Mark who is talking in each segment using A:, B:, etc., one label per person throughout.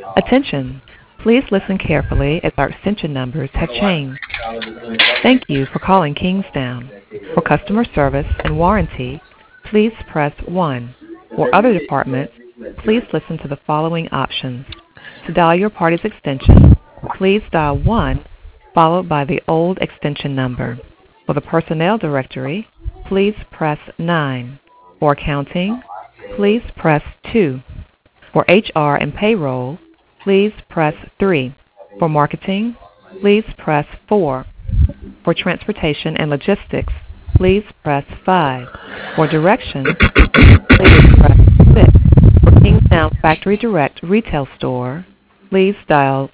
A: Attention. Please listen carefully as our extension numbers have changed. Thank you for calling Kingsdown. For customer service and warranty, please press 1. For other departments, please listen to the following options. To dial your party's extension, please dial 1 followed by the old extension number. For the personnel directory, please press 9. For accounting, please press 2. For HR and payroll, please press 3. For marketing, please press 4. For transportation and logistics, please press 5. For directions, please press 6. For Kingstown Factory Direct Retail Store, please dial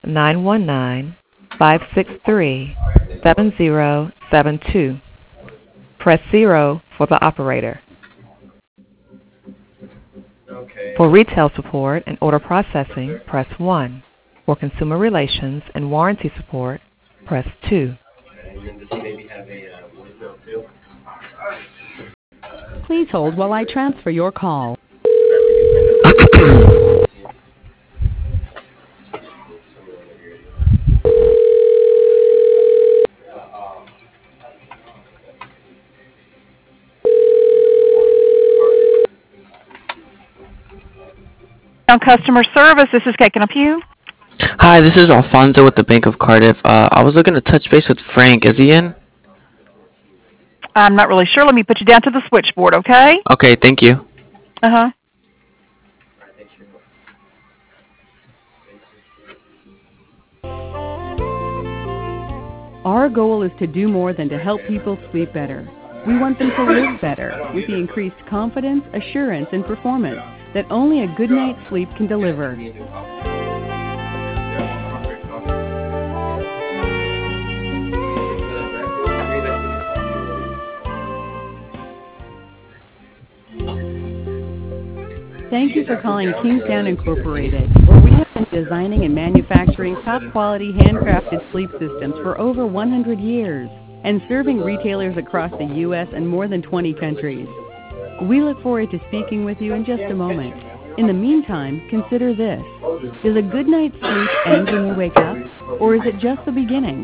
A: 919-563-7072. Press 0 for the operator. For retail support and order processing, press 1. For consumer relations and warranty support, press 2.
B: Please hold while I transfer your call.
C: On customer service, this is Kate. Can I help you?
D: Hi, this is Alfonso with the Bank of Cardiff. I was looking to touch base with Frank. Is he in?
C: I'm not really sure. Let me put you down to the switchboard, okay?
D: Okay, thank you.
C: Uh-huh.
B: Our goal is to do more than to help people sleep better. We want them to live better with the increased confidence, assurance, and performance that only a good night's sleep can deliver. Thank you for calling Kingsdown Incorporated, where we have been designing and manufacturing top-quality handcrafted sleep systems for over 100 years and serving retailers across the U.S. and more than 20 countries. We look forward to speaking with you in just a moment. In the meantime, consider this. Does a good night's sleep end when you wake up, or is it just the beginning?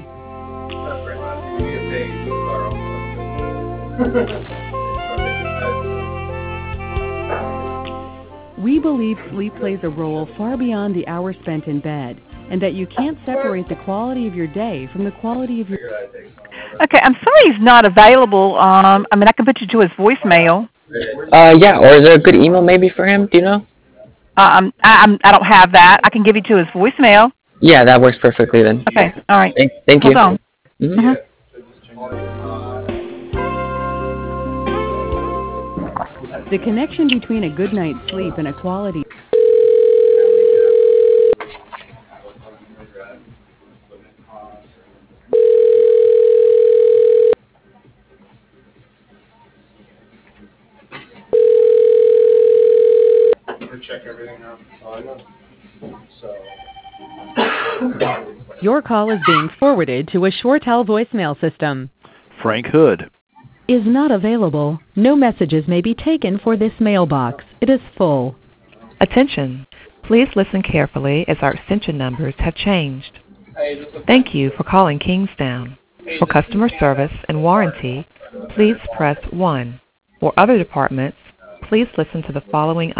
B: We believe sleep plays a role far beyond the hours spent in bed, and that you can't separate the quality of your day from the quality of your...
C: Okay, I'm sorry he's not available. I can put you to his voicemail.
D: Yeah, or is there a good email maybe for him? Do you know?
C: I don't have that. I can give you to his voicemail.
D: Yeah, that works perfectly then.
C: Okay, all right.
D: Thank you.
C: Hold on.
D: Mm-hmm.
B: The connection between a good night's sleep and a quality...
E: Check everything out.
B: Your call is being forwarded to a ShoreTel voicemail system.
F: Frank Hood
B: Is not available. No messages may be taken for this mailbox. It is full.
A: Attention. Please listen carefully as our extension numbers have changed. Thank you for calling Kingsdown. For customer service and warranty, please press 1. For other departments, please listen to the following